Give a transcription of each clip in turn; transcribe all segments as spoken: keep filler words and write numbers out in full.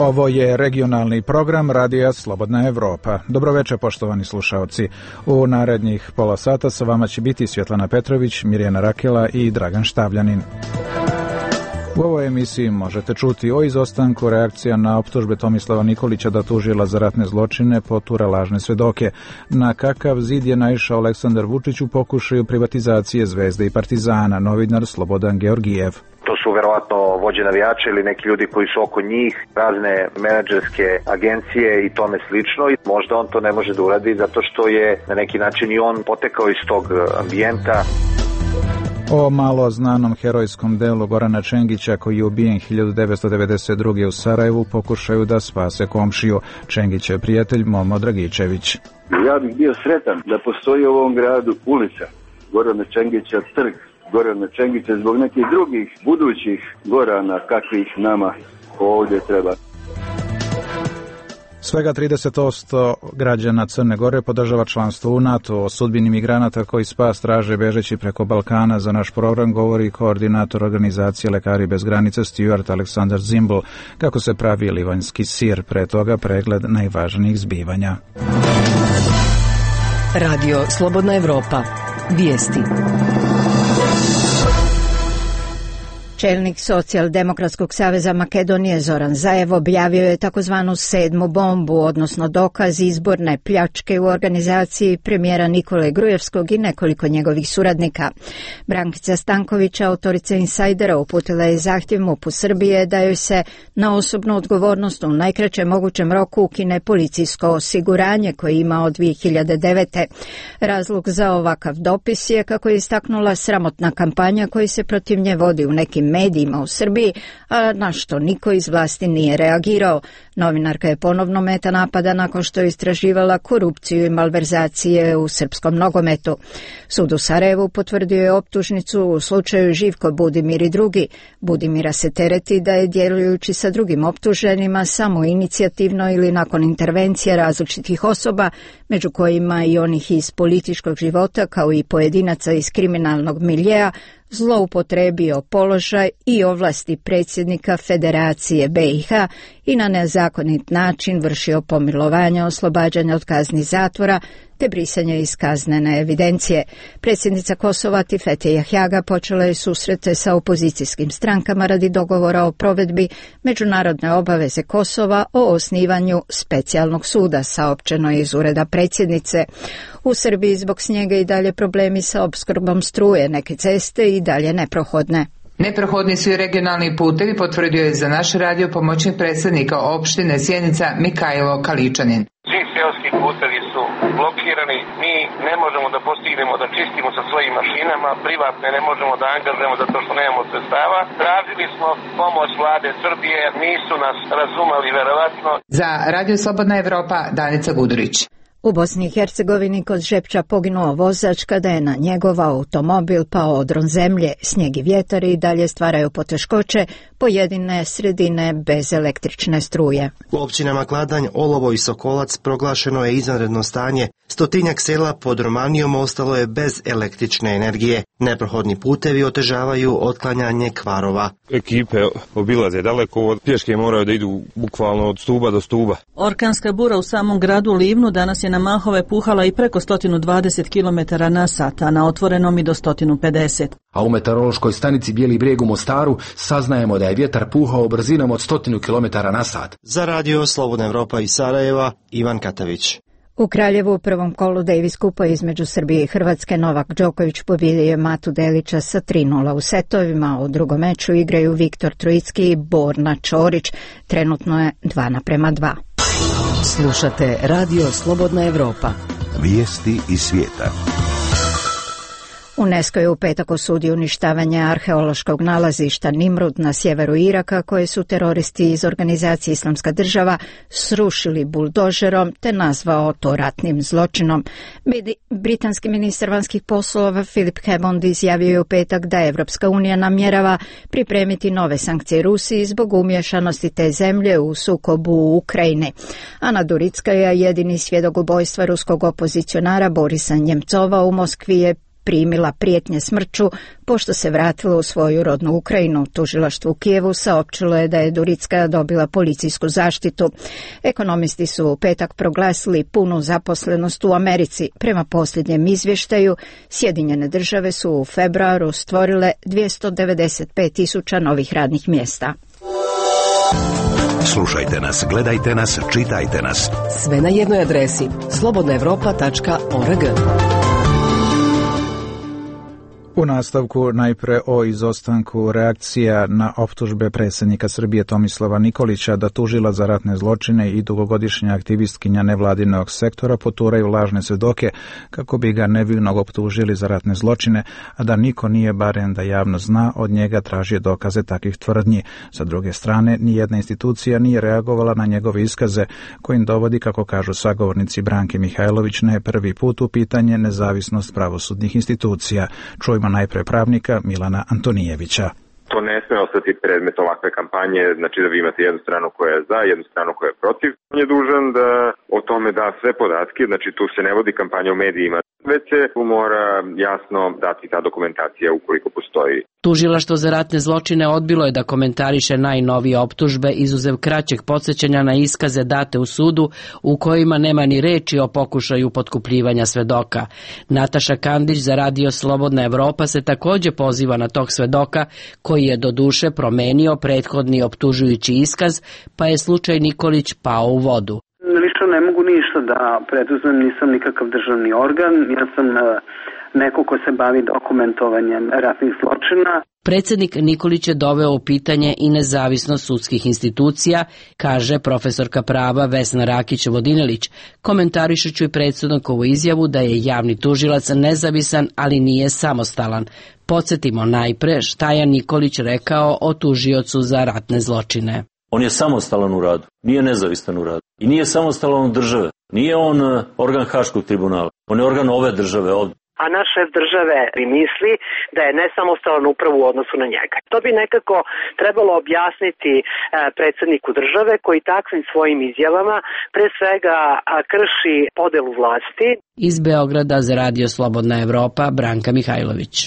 Ovo je regionalni program Radija Slobodna Evropa. Dobroveče, poštovani slušaoci. U narednih pola sata sa vama će biti Svjetlana Petrović, Mirjana Rakela i Dragan Štavljanin. U ovoj emisiji možete čuti o izostanku reakcija na optužbe Tomislava Nikolića da tužila za ratne zločine potura lažne svedoke. Na kakav zid je naišao Aleksandar Vučić u pokušaju privatizacije Zvezde i Partizana, novinar Slobodan Georgijev. To su verovatno vođe navijača ili neki ljudi koji su oko njih, razne menadžerske agencije i tome slično. I možda on to ne može da uradi zato što je na neki način i on potekao iz tog ambijenta. O malo znanom herojskom delu Gorana Čengića koji je ubijen hiljadu devetsto devedeset druge u Sarajevu pokušaju da spase komšiju. Čengićev prijatelj Momo Dragičević. Ja bih bio sretan da postoji u ovom gradu ulica Gorana Čengića, trg Gorana Čengića zbog nekih drugih budućih Gorana kakvih nama ovdje treba. Svega trideset posto građana Crne Gore podržava članstvo u NATO. O sudbini migranata koji spas traže bežeći preko Balkana za naš program govori koordinator organizacije Lekari bez granica Stuart Aleksandar Zimbel. Kako se pravi livanjski sir, pre toga pregled najvažnijih zbivanja. Radio Slobodna Evropa. Vijesti. Čelnik Socijaldemokratskog saveza Makedonije Zoran Zaev objavio je takozvanu sedmu bombu, odnosno dokaz izborne pljačke u organizaciji premijera Nikole Grujevskog i nekoliko njegovih suradnika. Brankica Stanković, autorica Insajdera, uputila je zahtjev MUP-u Srbije da joj se na osobnu odgovornost u najkraćem mogućem roku ukine policijsko osiguranje koje ima od dvije hiljade devete. Razlog za ovakav dopis je, kako je istaknula, sramotna kampanja koja se protiv nje vodi u nekim medijima u Srbiji, a na što niko iz vlasti nije reagirao. Novinarka je ponovno meta napada nakon što je istraživala korupciju i malverzacije u srpskom nogometu. Sud u Sarajevu potvrdio je optužnicu u slučaju Živko Budimir i drugi. Budimira se tereti da je, djelujući sa drugim optuženima, samo inicijativno ili nakon intervencije različitih osoba, među kojima i onih iz političkog života kao i pojedinaca iz kriminalnog miljea, zloupotrebio položaj i ovlasti predsjednika Federacije B i H i na nezakonit način vršio pomilovanje, oslobađanja od kazni zatvora te brisanje iz kaznene evidencije. Predsjednica Kosova Tifete Jahjaga počela je susrete sa opozicijskim strankama radi dogovora o provedbi međunarodne obaveze Kosova o osnivanju specijalnog suda, saopćeno je iz ureda predsjednice. U Srbiji zbog snijega i dalje problemi sa opskrbom struje, neke ceste i dalje neprohodne. Neprohodni su i regionalni putevi, potvrdio je za naš radio pomoćnik predsjednika opštine Sjenica Mikajlo Kaličanin. Svi seoski putevi su blokirani, mi ne možemo da postignemo da čistimo sa svojim mašinama, privatne ne možemo da angažujemo zato što nemamo sredstava. Tražili smo pomoć vlade Srbije, nisu nas razumeli verovatno. Za Radio Slobodna Evropa, Danica Gudurić. U Bosni i Hercegovini kod Žepča poginuo vozač kada je na njegov automobil pao odron zemlje. Snijeg i vjetar i dalje stvaraju poteškoće, pojedine sredine bez električne struje. U općinama Kladanj, Olovo i Sokolac proglašeno je izvanredno stanje. Stotinjak sela pod Romanijom ostalo je bez električne energije. Neprohodni putevi otežavaju otklanjanje kvarova. Ekipe obilaze daleko, pješke moraju da idu bukvalno od stuba do stuba. Orkanska bura u samom gradu Livnu danas je na mahove puhala i preko sto dvadeset kilometara na sat, a na otvorenom i do sto pedeset. A u meteorološkoj stanici Bijeli Brijeg u Mostaru saznajemo da je vjetar puhao brzinom od sto kilometara na sat. Za Radio Slobodna Evropa iz Sarajeva, Ivan Katavić. U Kraljevu u prvom kolu Davis Kupa između Srbije i Hrvatske Novak Đoković pobijedio je Matu Delića sa tri nula u setovima. U drugom meču igraju Viktor Trojicki i Borna Čorić. Trenutno je dva naprema dva. Slušate Radio Slobodna Evropa. Vijesti iz svijeta. UNESCO je u petak osudio uništavanje arheološkog nalazišta Nimrud na sjeveru Iraka koje su teroristi iz organizacije Islamska država srušili buldožerom te nazvao to ratnim zločinom. Britanski ministar vanjskih poslova Philip Hammond izjavio je u petak da Evropska unija namjerava pripremiti nove sankcije Rusiji zbog umješanosti te zemlje u sukobu u Ukrajini. Ana Durickaja, jedini svjedok ubojstva ruskog opozicionara Borisa Njemcova u Moskvi, je primila prijetnje smrću pošto se vratila u svoju rodnu Ukrajinu. Tužilaštvo u Kijevu saopćilo je da je Duricka dobila policijsku zaštitu. Ekonomisti su u petak proglasili punu zaposlenost u Americi. Prema posljednjem izvještaju, Sjedinjene države su u februaru stvorile dvjesto devedeset pet tisuća novih radnih mjesta. Slušajte nas, gledajte nas, čitajte nas. Sve na jednoj adresi slobodna evropa tačka org. U nastavku najpre o izostanku reakcija na optužbe predsjednika Srbije Tomislava Nikolića da tužila za ratne zločine i dugogodišnja aktivistkinja nevladinog sektora poturaju lažne svedoke kako bi ga nevinog optužili za ratne zločine, a da niko nije, barem da javno zna, od njega tražio dokaze takvih tvrdnji. Sa druge strane, nijedna institucija nije reagovala na njegove iskaze, kojim dovodi, kako kažu sagovornici Branke Mihajlović, ne prvi put u pitanje nezavisnost pravosudnih institucija. Čujmo najpre pravnika Milana Antonijevića. To ne sme ostati predmet ovakve kampanje, znači da vi imate jednu stranu koja je za, jednu stranu koja je protiv. On je dužan da o tome da sve podatke, znači tu se ne vodi kampanja u medijima, već se mora jasno dati ta dokumentacija ukoliko postoji. Tužilaštvo za ratne zločine odbilo je da komentariše najnovije optužbe, izuzev kraćeg podsjećanja na iskaze date u sudu u kojima nema ni reči o pokušaju potkupljivanja svedoka. Nataša Kandić za radio Slobodna Evropa se također poziva na tog svedoka koji je do duše promenio prethodni optužujući iskaz, pa je slučaj Nikolić pao u vodu. Lično ne mogu ništa da preduzmem, nisam nikakav državni organ, ja sam neko ko se bavi dokumentovanjem ratnih zločina. Predsjednik Nikolić je doveo u pitanje i nezavisnost sudskih institucija, kaže profesorka prava Vesna Rakić-Vodinelić, komentarišući i predsjednikovu izjavu da je javni tužilac nezavisan, ali nije samostalan. Podsjetimo najpre šta je Nikolić rekao o tužiocu za ratne zločine. On je samostalan u radu, nije nezavistan u radu i nije samostalan od države. Nije on organ Haškog tribunala, on je organ ove države ovdje. A naš šef države misli da je nesamostalan upravo u odnosu na njega. To bi nekako trebalo objasniti predsjedniku države koji takvim svojim izjavama pre svega krši podelu vlasti. Iz Beograda za radio Slobodna Evropa, Branka Mihajlović.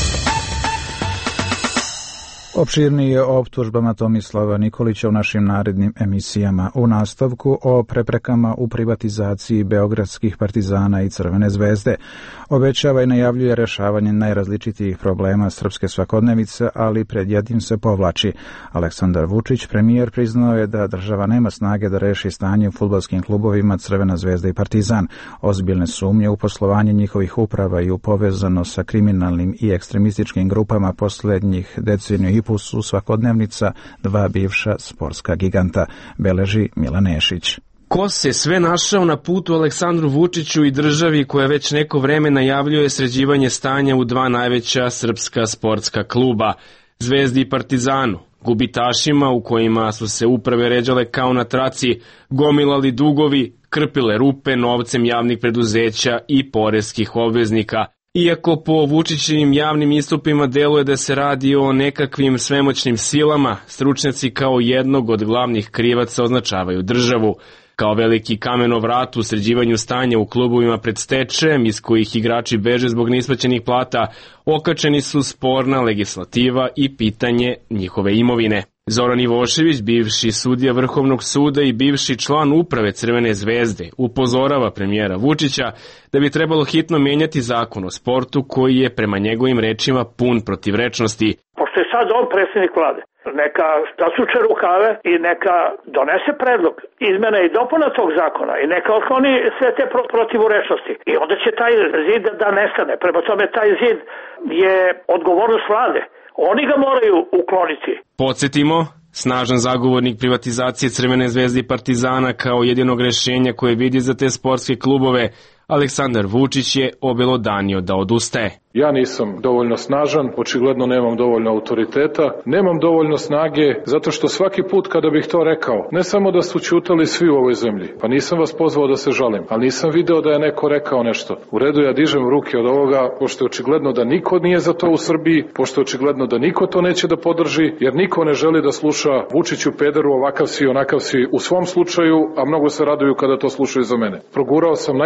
Opširnije o optužbama Tomislava Nikolića u našim narednim emisijama. U nastavku o preprekama u privatizaciji beogradskih Partizana i Crvene zvezde. Obećava i najavljuje rešavanje najrazličitijih problema srpske svakodnevice, ali pred jednim se povlači. Aleksandar Vučić, premijer, priznao je da država nema snage da reši stanje u fudbalskim klubovima Crvena zvezda i Partizan. Ozbiljne sumnje u poslovanje njihovih uprava i u povezano sa kriminalnim i ekstremističkim grupama posljednjih deceniju i su svakodnevnica dva bivša sportska giganta, beleži Milan Nešić. Ko se sve našao na putu Aleksandru Vučiću i državi koja već neko vreme najavljuje sređivanje stanja u dva najveća srpska sportska kluba, Zvezdi i Partizanu, gubitašima u kojima su se uprave ređale kao na traci, gomilali dugovi, krpile rupe novcem javnih preduzeća i poreskih obveznika. Iako po Vučićevim javnim istupima deluje da se radi o nekakvim svemoćnim silama, stručnjaci kao jednog od glavnih krivaca označavaju državu. Kao veliki kamen o vratu u sređivanju stanja u klubovima pred stečajem, iz kojih igrači beže zbog neisplaćenih plata, okačeni su sporna legislativa i pitanje njihove imovine. Zoran Ivošević, bivši sudija Vrhovnog suda i bivši član uprave Crvene zvezde, upozorava premijera Vučića da bi trebalo hitno menjati zakon o sportu koji je prema njegovim rečima pun protivrečnosti. Pošto je sad on predsjednik vlade, neka zasuče rukave i neka donese predlog izmena i dopuna tog zakona i neka otkloni sve te protivrečnosti. I onda će taj zid da nestane. Prema tome taj zid je odgovornost vlade. Oni ga moraju ukloniti. Podsjetimo, snažan zagovornik privatizacije Crvene zvezde i Partizana kao jedinog rešenja koje vidi za te sportske klubove, Aleksandar Vučić je obelodanio da odustaje. Ja nisam dovoljno snažan, očigledno nemam dovoljno autoriteta, nemam dovoljno snage, zato što svaki put kada bih to rekao, ne samo da su ćutali svi u ovoj zemlji, pa nisam vas pozvao da se žalim, ali nisam video da je neko rekao nešto. U redu, ja dižem ruke od ovoga, pošto je očigledno da niko nije za to u Srbiji, pošto je očigledno da niko to neće da podrži, jer niko ne želi da sluša Vučiću pederu, ovakav si, onakav si u svom slučaju, a mnogo se raduju kada to slušaju za mene. Progurao sam najteže stvari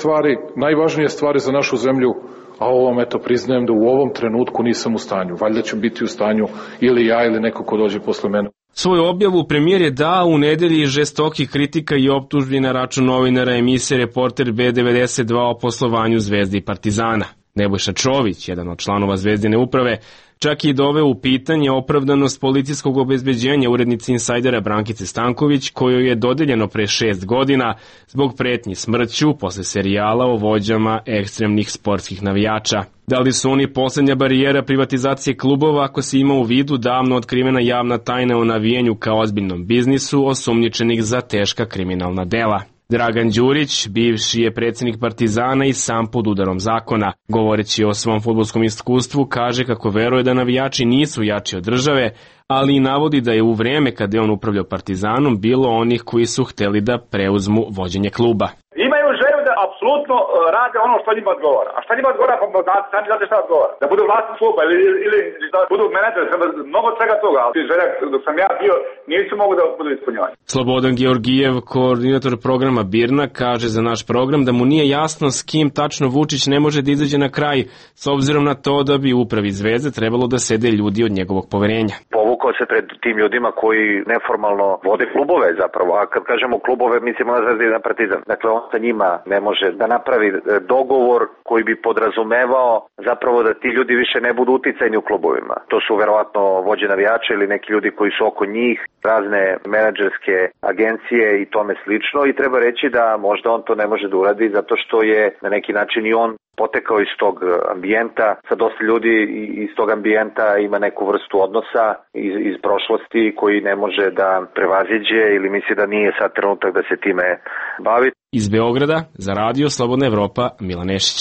stvari, najvažnije stvari za našu zemlju, a ovom eto priznajem da u ovom trenutku nisam u stanju. Valjda ću biti u stanju ili ja ili neko ko dođe posle mene. Svoju objavu premijer je dao u nedelji žestokih kritika i optužbi na račun novinara emisije Reporter B devedeset dva o poslovanju Zvezde i Partizana. Nebojša Čović, jedan od članova Zvezdine uprave, čak i doveo u pitanje opravdanost policijskog obezbeđenja urednici Insajdera Brankice Stanković, kojoj je dodeljeno pre šest godina zbog pretnji smrću posle serijala o vođama ekstremnih sportskih navijača. Da li su oni poslednja barijera privatizacije klubova ako se ima u vidu davno otkrivena javna tajna o navijenju kao ozbiljnom biznisu osumnjičenih za teška kriminalna dela? Dragan Đurić, bivši je predsjednik Partizana i sam pod udarom zakona. Govoreći o svom fudbalskom iskustvu, kaže kako veruje da navijači nisu jači od države, ali i navodi da je u vreme kada je on upravljao Partizanom bilo onih koji su hteli da preuzmu vođenje kluba. Imaju želju da apsolutno rade ono što njima odgovara. A šta njima odgovara, pa sami znate šta odgovara. Da budu vlasni kluba ili, ili da budu menadžeri, mnogo svega toga, ali želja dok sam ja bio nisu mogu da budu ispunjavani. Slobodan Georgijev, koordinator programa Birna, kaže za naš program da mu nije jasno s kim tačno Vučić ne može da izađe na kraj, s obzirom na to da bi u upravi Zvezde trebalo da sede ljudi od njegovog poverenja. Povukao se pred tim ljudima koji neformalno vode klubove zapravo, a kad kažemo klubove mislimo na Zvezdu i na Partizan. Dakle, on sa njima ne može da napravi dogovor koji bi podrazumevao zapravo da ti ljudi više ne budu uticajni u klubovima. To su verovatno vođe navijača ili neki ljudi koji su oko njih, razne menadžerske agencije i tome slično, i treba reći da možda on to ne može da uradi zato što je na neki način i on potekao iz tog ambijenta, sa dosta ljudi iz tog ambijenta ima neku vrstu odnosa iz, iz prošlosti koji ne može da prevaziđe ili misli da nije sad trenutak da se time bavi. Iz Beograda za Radio Slobodna Evropa, Milan Nešić.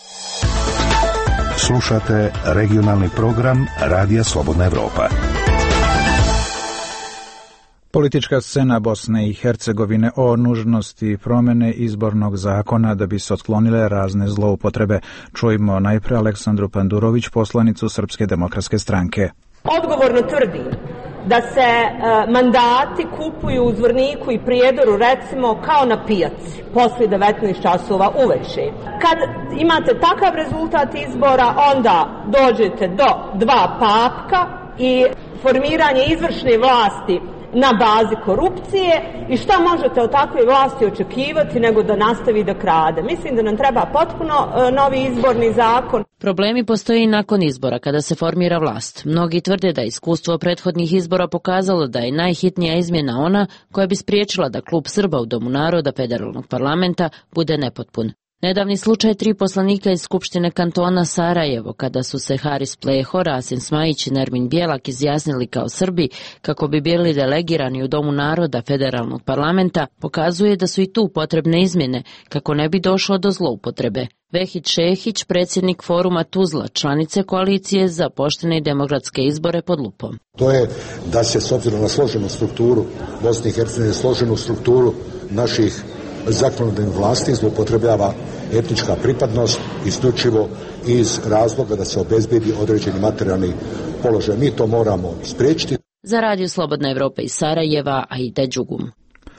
Slušate regionalni program Radija Slobodna Evropa. Politička scena Bosne i Hercegovine o nužnosti promene izbornog zakona da bi se otklonile razne zloupotrebe. Čujmo najpre Aleksandru Pandurović, poslanicu Srpske demokratske stranke. Odgovorno tvrdim da se e, mandati kupuju u Zvorniku i Prijedoru recimo kao na pijaci posle devetnaest časova uveče. Kad imate takav rezultat izbora, onda dođete do dva papka i formiranje izvršne vlasti na bazi korupcije, i šta možete od takve vlasti očekivati nego da nastavi da krade. Mislim da nam treba potpuno e, novi izborni zakon. Problemi postoje i nakon izbora kada se formira vlast. Mnogi tvrde da iskustvo prethodnih izbora pokazalo da je najhitnija izmjena ona koja bi spriječila da klub Srba u Domu naroda federalnog parlamenta bude nepotpun. Nedavni slučaj tri poslanika iz Skupštine kantona Sarajevo, kada su se Haris Pleho, Rasim Smajić i Nermin Bjelak izjasnili kao Srbi kako bi bili delegirani u Domu naroda federalnog parlamenta, pokazuje da su i tu potrebne izmjene kako ne bi došlo do zloupotrebe. Vehid Šehić, predsjednik foruma Tuzla, članice koalicije za poštene i demokratske izbore pod lupom. To je da se s obzirom na složenu strukturu Bosne i Hercegovine, složenu strukturu naših zakonodavnih vlasti zloupotrebljava etnička pripadnost isključivo iz razloga da se obezbedi određeni materijalni položaj. Mi to moramo spriječiti. Za Radio Slobodna Evropa iz Sarajeva, Aida Đugum.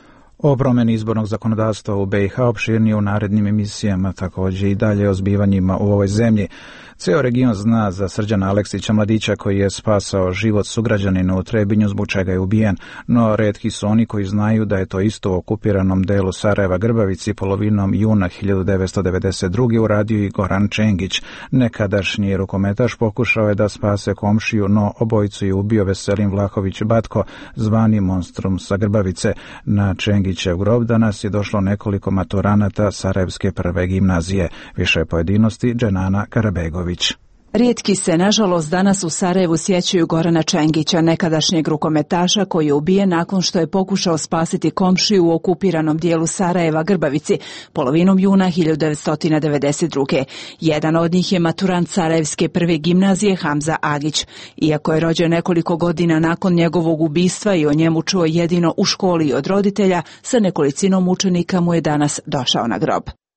O promjeni izbornog zakonodavstva u B i H opširnije u narednim emisijama, također i dalje o zbivanjima u ovoj zemlji. Ceo region zna za Srđana Aleksića, mladića koji je spasao život sugrađanina u Trebinju, zbog čega je ubijen, no retki su oni koji znaju da je to isto u okupiranom delu Sarajeva Grbavici polovinom juna hiljadu devetsto devedeset druge uradio i Goran Čengić. Nekadašnji rukometaš pokušao je da spase komšiju, no obojicu je ubio Veselin Vlahović Batko, zvani Monstrum sa Grbavice. Na Čengićev grob danas je došlo nekoliko maturanata Sarajevske prve gimnazije. Više pojedinosti Dženana Karabegović. Rijetki se, nažalost, danas u Sarajevu sjećaju Gorana Čengića, nekadašnjeg rukometaša koji je ubijen nakon što je pokušao spasiti komšiju u okupiranom dijelu Sarajeva Grbavici polovinom juna hiljadu devetsto devedeset druge. Jedan od njih je maturant Sarajevske prve gimnazije Hamza Agić. Iako je rođen nekoliko godina nakon njegovog ubistva i o njemu čuo jedino u školi i od roditelja, sa nekolicinom učenika mu je danas došao na grob.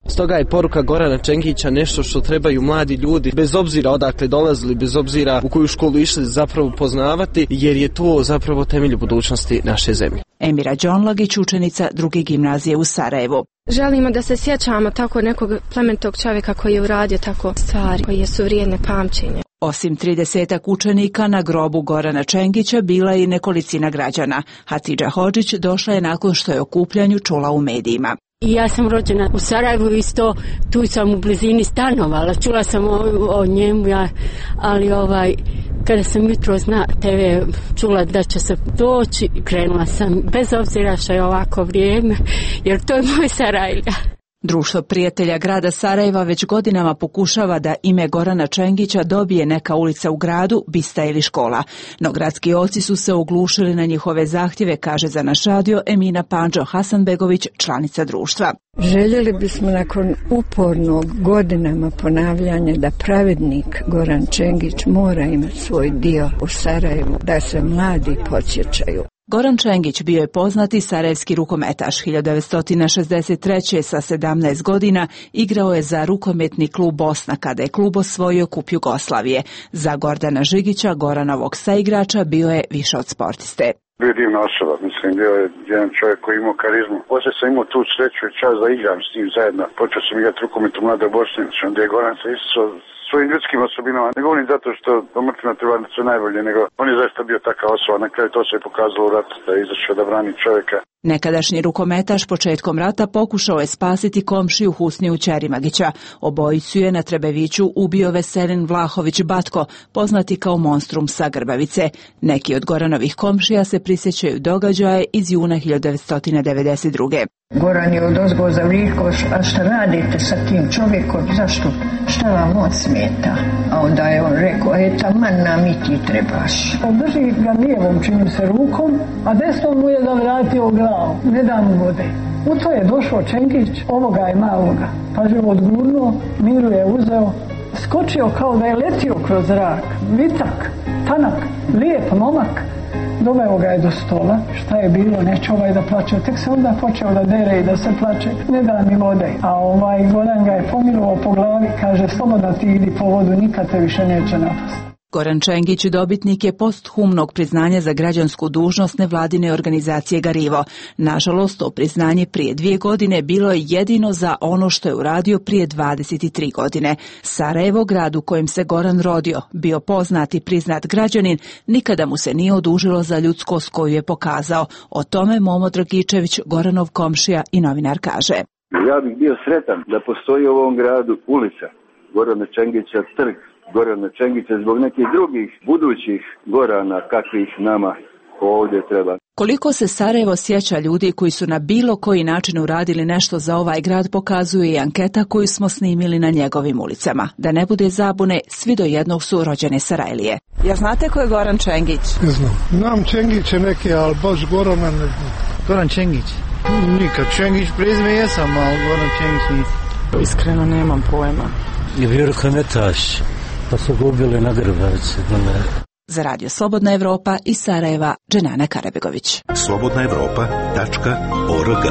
Stoga je poruka Gorana Čengića nešto što trebaju mladi ljudi, bez obzira odakle dolazili, bez obzira u koju školu išli, zapravo poznavati, jer je to zapravo temelj budućnosti naše zemlje. Emira Đonlagić, učenica druge gimnazije u Sarajevu. Želimo da se sjećamo tako nekog plemenitog čovjeka koji je uradio tako stvari koje su vrijedne pamćenja. Osim tridesetak učenika, na grobu Gorana Čengića bila je i nekolicina građana. Hatidža Hodžić došla je nakon što je o okupljanju čula u medijima. I ja sam rođena u Sarajevu, isto tu sam u blizini stanovala, čula sam o, o njemu, ja, ali ovaj, kada sam jutros na te ve čula da će se doći, krenula sam, bez obzira što je ovako vrijeme, jer to je moj Sarajlija. Društvo prijatelja grada Sarajeva već godinama pokušava da ime Gorana Čengića dobije neka ulica u gradu, bista ili škola. No gradski oci su se oglušili na njihove zahtjeve, kaže za naš radio Emina Pandžo Hasanbegović, članica društva. Željeli bismo nakon upornog godinama ponavljanja da pravednik Goran Čengić mora imati svoj dio u Sarajevu, da se mladi podsjećaju. Goran Čengić bio je poznati sarajevski rukometaš. hiljadu devetsto šezdeset treće. sa sedamnaest godina igrao je za rukometni klub Bosna kada je klub osvojio kup Jugoslavije. Za Gordana Žigića, Goranovog saigrača, bio je više od sportiste. Bio je divna osoba, mislim, bio je jedan čovjek koji imao karizmu. Poslije sam imao tu sreću i čast da igram s njim zajedno. Počeo sam igrati rukomet u Mladoj Bosni, onda je Goran se isticao svojim ljudskim osobinama. Ne govorim zato što domrtvena treba da su najbolje, nego on je zaista bio takva osoba. Na kraju to se je pokazalo u ratu, da je izašao da brani čovjeka. Nekadašnji rukometaš početkom rata pokušao je spasiti komšiju Husniju Ćerimagića. Obojicu je na Trebeviću ubio Veselin Vlahović Batko, poznati kao monstrum sa Grbavice. Neki od Goranovih komšija se prisjećaju događaje iz juna hiljadu devetsto devedeset druge. Goran je odozgo zavrijekoš, a šta radite sa tim čovjekom, zašto, šta vam on smeta? A onda je on rekao, e taman nam i ti trebaš. Drži ga lijevom, čini se, rukom, a desnom mu je zavratio glavu, ne da mu vode. U to je došao Čengić, ovoga je maloga, pažljivo odgurnuo, Miru je uzeo, skočio kao da je letio kroz zrak, vitak, tanak, lijep momak. Doveo ga je do stola, šta je bilo, neće ovaj da plače, tek se onda počeo da dere i da se plače, ne da mi vode. A ovaj Goran ga je pomilovao po glavi, kaže, slobodno ti idi po vodu, nikad te više neće napasti. Goran Čengić dobitnik je posthumnog priznanja za građansku dužnost nevladine organizacije Garivo. Nažalost, to priznanje prije dvije godine bilo je jedino za ono što je uradio prije dvadeset tri godine. Sarajevo, grad u kojem se Goran rodio, bio poznat i priznat građanin, nikada mu se nije odužilo za ljudskost koju je pokazao. O tome Momo Dragičević, Goranov komšija i novinar, kaže. Ja bih bio sretan da postoji u ovom gradu ulica Gorana Čengića, trg Gorana Čengića, zbog nekih drugih budućih Gorana kakvih nama ovdje treba. Koliko se Sarajevo sjeća ljudi koji su na bilo koji način uradili nešto za ovaj grad, pokazuje i anketa koju smo snimili na njegovim ulicama. Da ne bude zabune, svi do jednog su rođene Sarajlije. Ja znate ko je Goran Čengić? Ne znam. Znam Čengiće neke, ali baš Gorana ne znam. Goran Čengić? Nikad. Čengić prezime jesam, ali Goran Čengić nisam. Iskreno nemam pojma. Je bio rukometaš, pa su gubili na Grbavici. Za Radio Slobodna Evropa iz Sarajeva, Dženana Karabegović. slobodna evropa tačka org.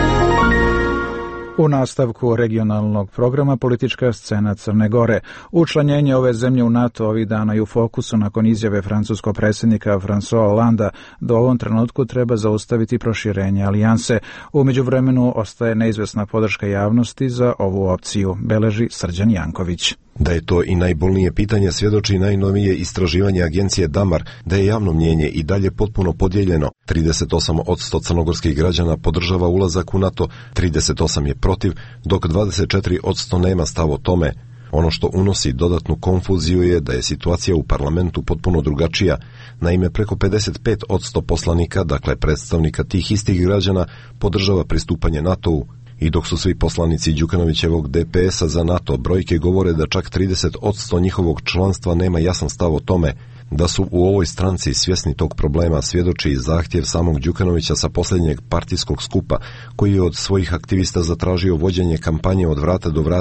U nastavku regionalnog programa politička scena Crne Gore. Učlanjenje ove zemlje u NATO ovih dana je u fokusu nakon izjave francuskog predsjednika François Hollanda da u ovom trenutku treba zaustaviti proširenje alijanse. U međuvremenu ostaje neizvesna podrška javnosti za ovu opciju, beleži Srđan Janković. Da je to i najbolnije pitanje svjedoči najnovije istraživanje agencije Damar, da je javno mnjenje i dalje potpuno podijeljeno. trideset osam posto crnogorskih građana podržava ulazak u NATO, trideset osam je protiv, dok dvadeset četiri posto nema stav o tome. Ono što unosi dodatnu konfuziju je da je situacija u parlamentu potpuno drugačija. Naime, preko pedeset pet posto poslanika, dakle predstavnika tih istih građana, podržava pristupanje NATO-u. I dok su svi poslanici Đukanovićevog D P S-a za NATO, brojke govore da čak trideset posto njihovog članstva nema jasan stav o tome. Da su u ovoj stranci svjesni tog problema svjedoči i zahtjev samog Đukanovića sa posljednjeg partijskog skupa, koji je od svojih aktivista zatražio vođenje kampanje od vrata do vrata,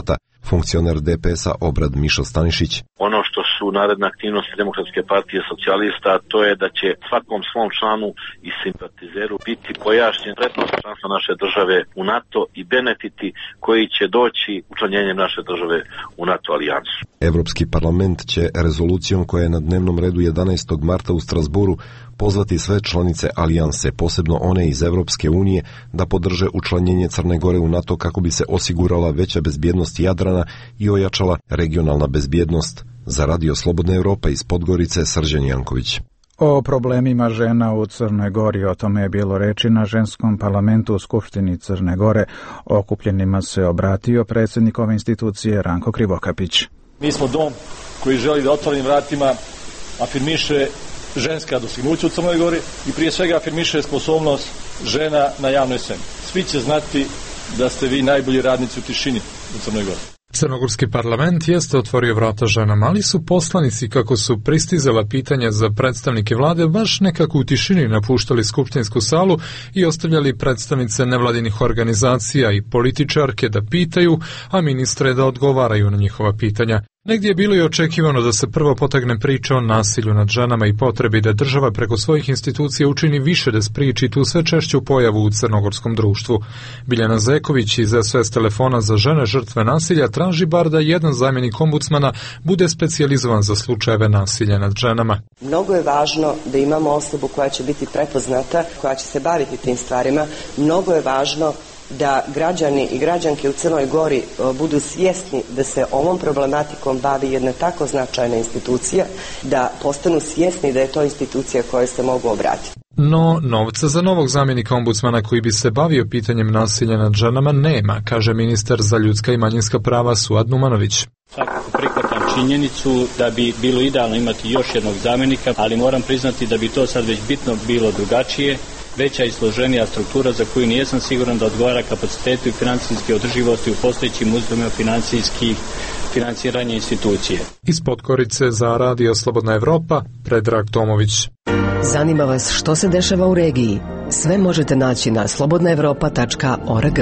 funkcioner D P S-a Obrad Mišo Stanišić. Ono što su naredne aktivnosti Demokratske partije socijalista, to je da će svakom svom članu i simpatizeru biti pojašnjen prednost članstva naše države u NATO i benefiti koji će doći učlanjenjem naše države u NATO alijansu. Evropski parlament će rezolucijom koja je na dnevnom redu jedanaestog marta u Strasburu pozvati sve članice alijanse, posebno one iz Evropske unije, da podrže učlanjenje Crne Gore u NATO kako bi se osigurala veća bezbjednost Jadrana i ojačala regionalna bezbjednost. Za Radio Slobodna Evropa iz Podgorice, Srđan Janković. O problemima žena u Crnoj Gori, o tome je bilo reči na ženskom parlamentu u Skupštini Crne Gore. Okupljenima se obratio predsjednik ove institucije Ranko Krivokapić. Mi smo dom koji želi da otvorenim vratima afirmiše ženska dostignuća u Crnoj Gori i prije svega afirmiše sposobnost žena na javnoj sceni. Svi će znati da ste vi najbolji radnici u tišini u Crnoj Gori. Crnogorski parlament jeste otvorio vrata ženama, ali su poslanici, kako su pristizala pitanja za predstavnike vlade, baš nekako u tišini napuštali skupštinsku salu i ostavljali predstavnice nevladinih organizacija i političarke da pitaju, a ministre da odgovaraju na njihova pitanja. Negdje je bilo i očekivano da se prvo potegne priča o nasilju nad ženama i potrebi da država preko svojih institucija učini više da spriječi tu sve češću pojavu u crnogorskom društvu. Biljana Zeković iz S O S telefona za žene žrtve nasilja traži bar da jedan zamjenik ombudsmana bude specijalizovan za slučajeve nasilja nad ženama. Mnogo je važno da imamo osobu koja će biti prepoznata, koja će se baviti tim stvarima. Mnogo je važno da građani i građanke u Crnoj Gori budu svjesni da se ovom problematikom bavi jedna tako značajna institucija, da postanu svjesni da je to institucija kojoj se mogu obratiti. No, novca za novog zamjenika ombudsmana koji bi se bavio pitanjem nasilja nad ženama nema, kaže ministar za ljudska i manjinska prava Suad Numanović. Svakako prihvatam činjenicu da bi bilo idealno imati još jednog zamjenika, ali moram priznati da bi to sad već bitno bilo drugačije, veća i složenija struktura za koju nijesam siguran da odgovara kapacitetu i financijske održivosti u postojećim uzrokima financijskih financiranja institucije. Iz Podgorice za Radio Slobodna Evropa, Predrag Tomović. Zanima vas što se dešava u regiji? Sve možete naći na slobodna evropa tačka org.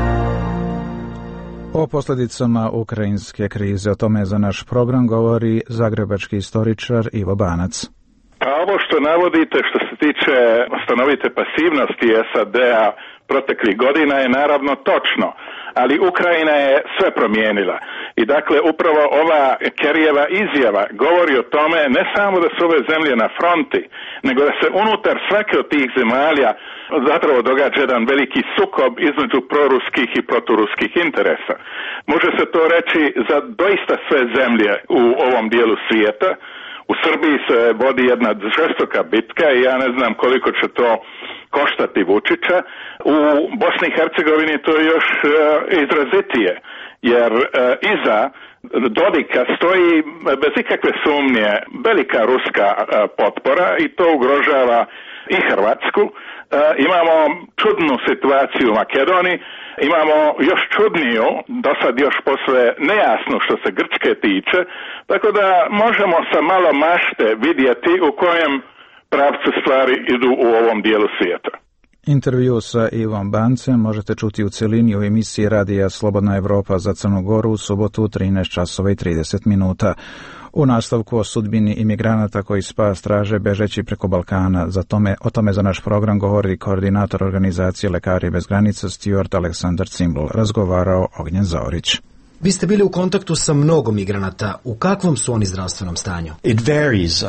O posljedicama ukrajinske krize, o tome za naš program govori zagrebački istoričar Ivo Banac. Pa ovo što navodite što se tiče stanovite pasivnosti S A D-a proteklih godina je naravno točno, ali Ukrajina je sve promijenila. I dakle, upravo ova Kerryjeva izjava govori o tome ne samo da su ove zemlje na fronti, nego da se unutar svake od tih zemalja zapravo događa jedan veliki sukob između proruskih i proturuskih interesa. Može se to reći za doista sve zemlje u ovom dijelu svijeta. U Srbiji se vodi jedna žestoka bitka i ja ne znam koliko će to koštati Vučića. U Bosni i Hercegovini to je još uh, izrazitije, jer uh, iza Dodika stoji bez ikakve sumnje velika ruska uh, potpora i to ugrožava i Hrvatsku. Uh, imamo čudnu situaciju u Makedoniji, imamo još čudniju, do sad još posve nejasno što se Grčke tiče, tako da možemo sa malo mašte vidjeti u kojem pravcu stvari idu u ovom dijelu svijeta. Intervju sa Ivom Bancem možete čuti u celini u emisiji Radija Slobodna Evropa za Crnu Goru u subotu u trinaest časova i trideset minuta. U nastavku o sudbini imigranata koji spas traže bežeći preko Balkana. Za tome, o tome za naš program govori koordinator organizacije Lekari bez granica Stuart Aleksandar Cimbal. Razgovarao Ognjen Zaorić. Vi ste bili u kontaktu sa mnogo migranata. U kakvom su oni zdravstvenom stanju? It varies, uh,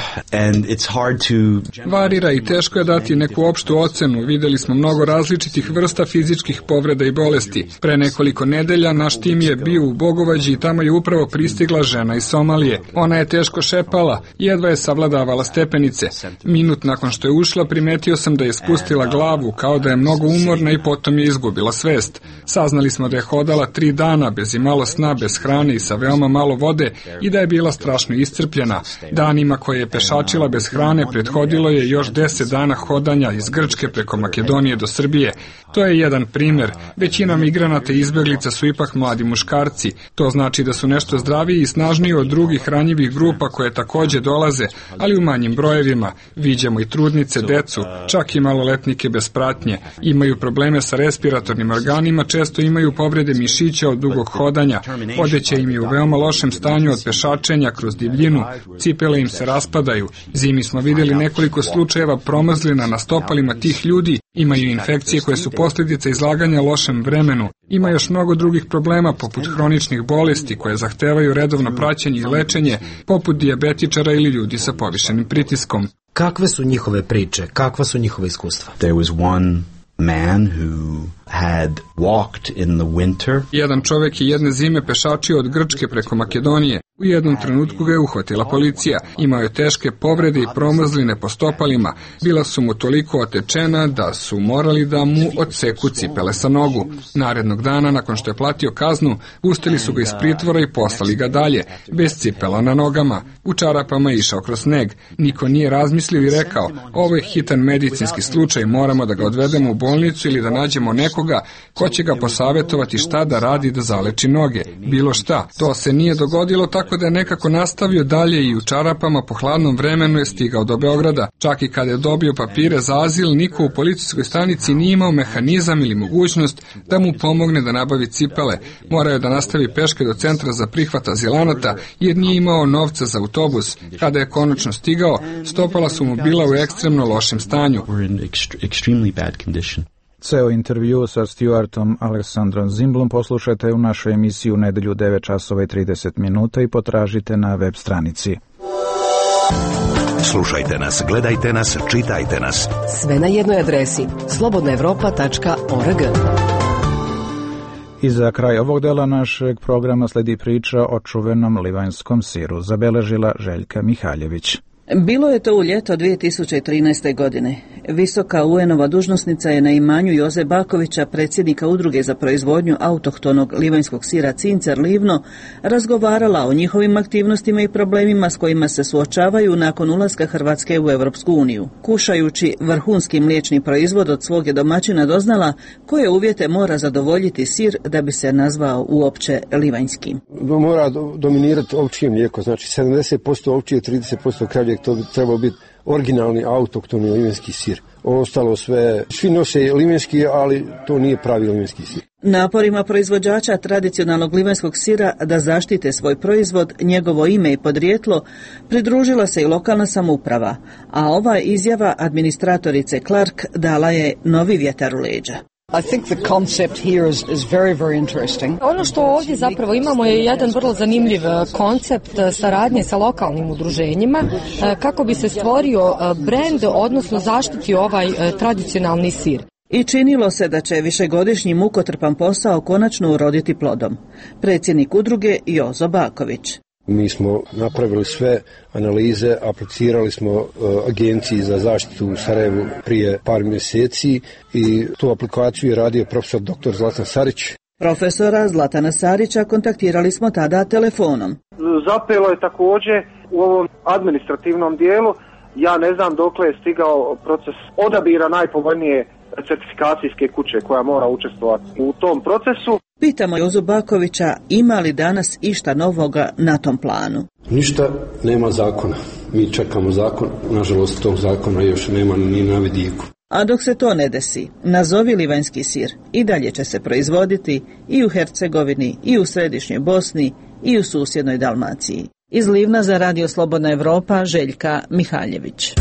and it's hard to... Varira i teško je dati neku opštu ocenu. Videli smo mnogo različitih vrsta fizičkih povreda i bolesti. Pre nekoliko nedelja naš tim je bio u Bogovađi i tamo je upravo pristigla žena iz Somalije. Ona je teško šepala, jedva je savladavala stepenice. Minut nakon što je ušla primetio sam da je spustila glavu, kao da je mnogo umorna i potom je izgubila svest. Saznali smo da je hodala tri dana bez malo sna, bez hrane i sa veoma malo vode i da je bila strašno iscrpljena. Danima koje je pešačila bez hrane prethodilo je još deset dana hodanja iz Grčke preko Makedonije do Srbije. To je jedan primjer. Većina migranata i izbeglica su ipak mladi muškarci. To znači da su nešto zdraviji i snažniji od drugih ranjivih grupa koje također dolaze, ali u manjim brojevima. Viđamo i trudnice, decu, čak i maloletnike bez pratnje. Imaju probleme sa respiratornim organima, često imaju povrede mišića od dugog hodanja hodanja. Odeća im je u veoma lošem stanju od pešačenja kroz divljinu, cipele im se raspadaju. Zimi smo vidjeli nekoliko slučajeva promrzlina na stopalima tih ljudi, imaju infekcije koje su posljedica izlaganja lošem vremenu. Ima još mnogo drugih problema poput hroničnih bolesti koje zahtevaju redovno praćenje i lečenje, poput dijabetičara ili ljudi sa povišenim pritiskom. Kakve su njihove priče? Kakva su njihova iskustva? There was one man who had walked in the winter. Jedan čovjek je jedne zime pešačio od Grčke preko Makedonije. U jednom trenutku ga je uhvatila policija. Imao je teške povrede i promrzline po stopalima. Bila su mu toliko otečena da su morali da mu odseku cipele sa nogu. Narednog dana, nakon što je platio kaznu, pustili su ga iz pritvora i poslali ga dalje, bez cipela na nogama. U čarapama je išao kroz sneg. Niko nije razmislio i rekao, ovo je hitan medicinski slučaj, moramo da ga odvedemo u bolnicu ili da nađemo nekoga ko će ga posavjetovati šta da radi da zaleči noge. Bilo šta. To se nije dogodilo, tako da je nekako nastavio dalje i u čarapama po hladnom vremenu je stigao do Beograda. Čak i kada je dobio papire za azil, niko u policijskoj stanici nije imao mehanizam ili mogućnost da mu pomogne da nabavi cipele. Morao je da nastavi peške do centra za prihvat azilanata jer nije imao novca za autobus. Kada je konačno stigao, stopala su mu bila u ekstremno lošem stanju. Ceo intervju sa Stuartom Aleksandrom Zimblom poslušajte u našoj emisiji u nedelju devet časova i trideset minuta i potražite na web stranici. Slušajte nas, gledajte nas, čitajte nas. Sve na jednoj adresi slobodna evropa tačka org. I za kraj ovog dela našeg programa sledi priča o čuvenom livanjskom siru, zabeležila Željka Mihaljević. Bilo je to u ljeto dvije tisuće trinaeste. godine. Visoka U N-ova dužnosnica je na imanju Joze Bakovića, predsjednika Udruge za proizvodnju autohtonog livanjskog sira Cincer Livno, razgovarala o njihovim aktivnostima i problemima s kojima se suočavaju nakon ulaska Hrvatske u Europsku uniju. Kušajući vrhunski mliječni proizvod od svog je domaćina doznala koje uvjete mora zadovoljiti sir da bi se nazvao uopće livanjskim. Mora dominirati ovčje mlijeko, znači sedamdeset posto ovčje, trideset posto kravljeg, to bi trebao biti originalni autohtoni livanjski sir. Ostalo sve, svi nose livanjski, ali to nije pravi livanjski sir. Naporima proizvođača tradicionalnog livanjskog sira da zaštite svoj proizvod, njegovo ime i podrijetlo, pridružila se i lokalna samouprava, a ova izjava administratorice Clark dala je novi vjetar u leđa. I think the concept here is, is very, very interesting. Ono što ovdje zapravo imamo je jedan vrlo zanimljiv koncept saradnje sa lokalnim udruženjima kako bi se stvorio brend, odnosno zaštitio ovaj tradicionalni sir. I činilo se da će višegodišnji mukotrpan posao konačno uroditi plodom. Predsjednik udruge Jozo Baković. Mi smo napravili sve analize, aplicirali smo uh, agenciji za zaštitu u Sarajevu prije par mjeseci i tu aplikaciju je radio profesor doktor Zlatan Sarić. Profesora Zlatana Sarića kontaktirali smo tada telefonom. Zapelo je također u ovom administrativnom dijelu. Ja ne znam dokle je stigao proces odabira najpovoljnije certifikacijske kuće koja mora učestvovati u tom procesu. Pitamo Jozu Bakovića ima li danas išta novoga na tom planu. Ništa, nema zakona. Mi čekamo zakon, nažalost tog zakona još nema ni na vidiku. A dok se to ne desi, nazovi livanjski sir i dalje će se proizvoditi i u Hercegovini, i u središnjoj Bosni, i u susjednoj Dalmaciji. Iz Livna za Radio Slobodna Evropa, Željka Mihaljević.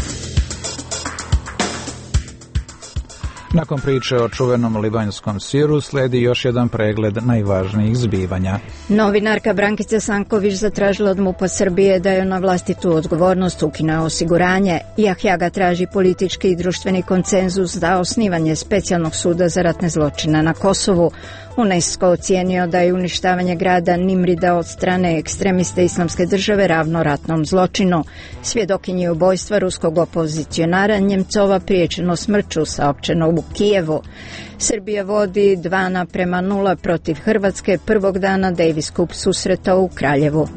Nakon priče o čuvenom livanjskom siru sledi još jedan pregled najvažnijih zbivanja. Novinarka Brankica Sanković zatražila od MUP-a Srbije da joj na vlastitu odgovornost ukine osiguranje. Jahjaga traži politički i društveni konsenzus za osnivanje specijalnog suda za ratne zločine na Kosovu. UNESCO ocijenio da je uništavanje grada Nimrida od strane ekstremiste Islamske države ravno ratnom zločinu. Svjedokinji ubojstva ruskog opozicionara Njemcova priječeno smrću, saopćeno u Kijevu. Srbija vodi dva naprema nula protiv Hrvatske prvog dana Davis Cup susreta u Kraljevu.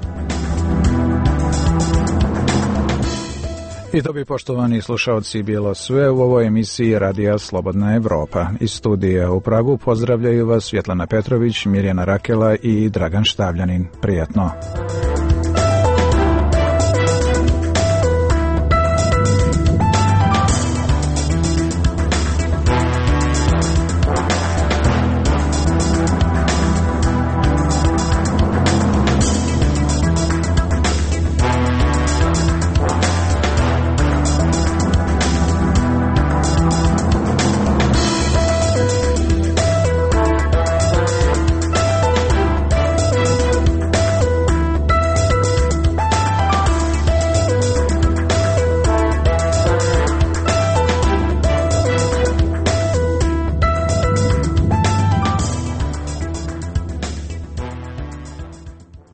I to bi, poštovani slušalci, bilo sve u ovoj emisiji Radija Slobodna Evropa. Iz studija u Pragu pozdravljaju vas Svjetlana Petrović, Mirjana Rakela i Dragan Štavljanin. Prijatno.